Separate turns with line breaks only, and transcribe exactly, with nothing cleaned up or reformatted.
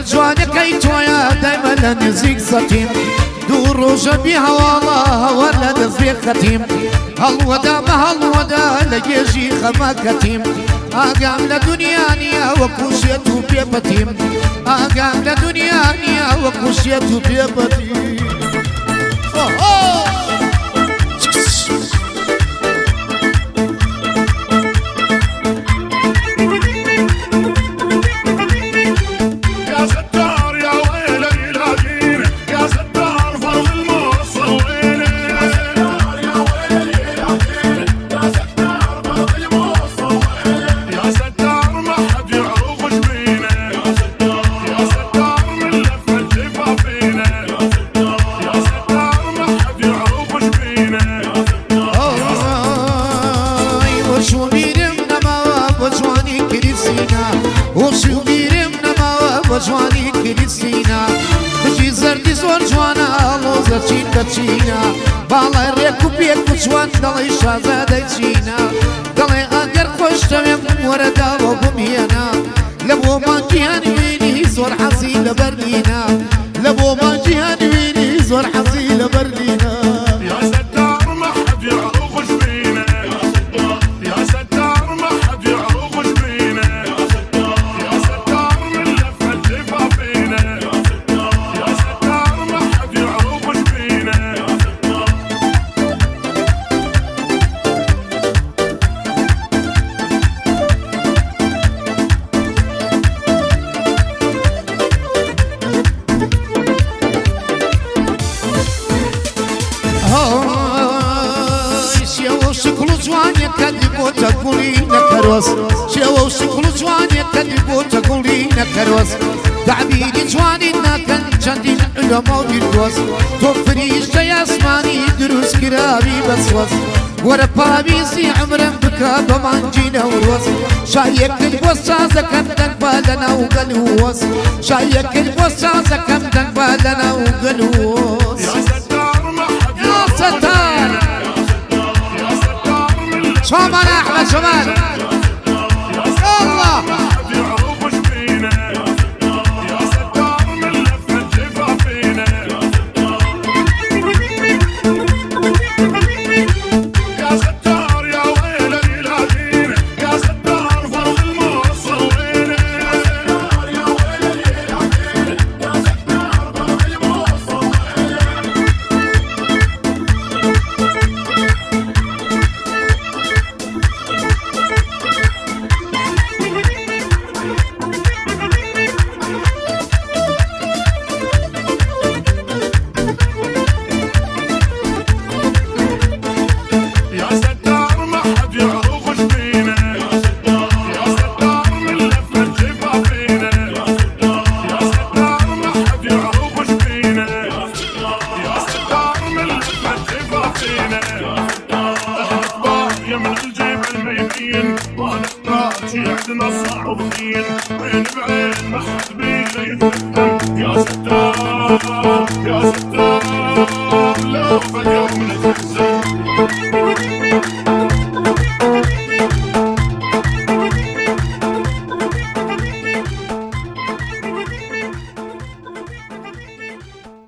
جوانك كي تويا دايما لنزيك ستيم دور روجا بيها والله ولا نزيك ختيم هالودا ما هالودا لجيجي خما كتيم اقام لدنيانيا وكوشيتو بيبتيم اقام لدنيانيا وكوشيتو بيبتيم
جوانی کلیسینا بچی زردی زور جوانا لوزا چین کچینا بالای ریکو بیکو جوان دلی شازاده چینا دلی اگر خوشتویم وردا و بمینا لبو ما جیان وینی زور حزی لبرلینا لبو ما جیان وینی زور حزی لبرلینا
یا ستار ما حد يعرفش بينا يا ستار ما حد يعرفش بينا يا ستار من لفة الجفا فينا يا ستار ما حد يعرفش بينا
نكروس شو شكل جواني كدي بوتا قولي نكروس تعبيني جواني ناكن جندي علماء الدوس توفريش يا اسماني دروس كرابي بسوس ورا بابيسي عمرن بكا بمانجينا وروس شايك الوساسة كم تنبالنا وقلوس شايك الوساسة كم تنبالنا وقلوس
يا ستار ما حد
يا ستار شومان احمد شومان الله
يعرفش بينا يا ستار من لفة الجفا فينا يا ستار يا ويلي الهدين يا ستار فرض الموصل وينه يا ويلي الهدين يا ستار فرض الموصل يا ستار ما حد يعرفش بينا يا ستار من لفة الجفا فينا يا ستار ما حد يعرفش بينا يا ستار من لفة الجفا فينا احنا يا من الجيب الميتين ونحتاج عندنا الصعوبين عين بعين ما حد بينا يتفهم يا ستار يا ستار